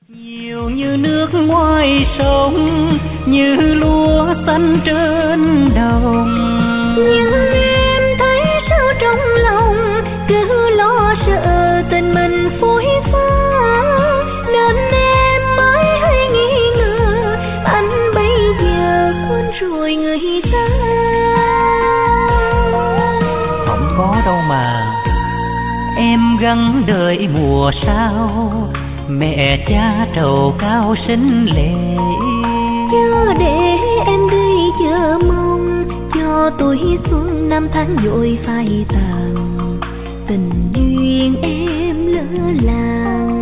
Nhiều như nước ngoài sông, như lúa xanh trên đồng. Nhưng em thấy sao trong lòng, cứ lo sợ tình mình phôi pha, nên em mới hay nghi ngờ anh bây giờ quên rồi người ta. Không có đâu mà, em gắng đợi mùa sau, mẹ cha trầu cao sinh lệ. Chưa để em đi chờ mong, cho tuổi xuân năm tháng vội phai tàn, tình duyên em lỡ làng.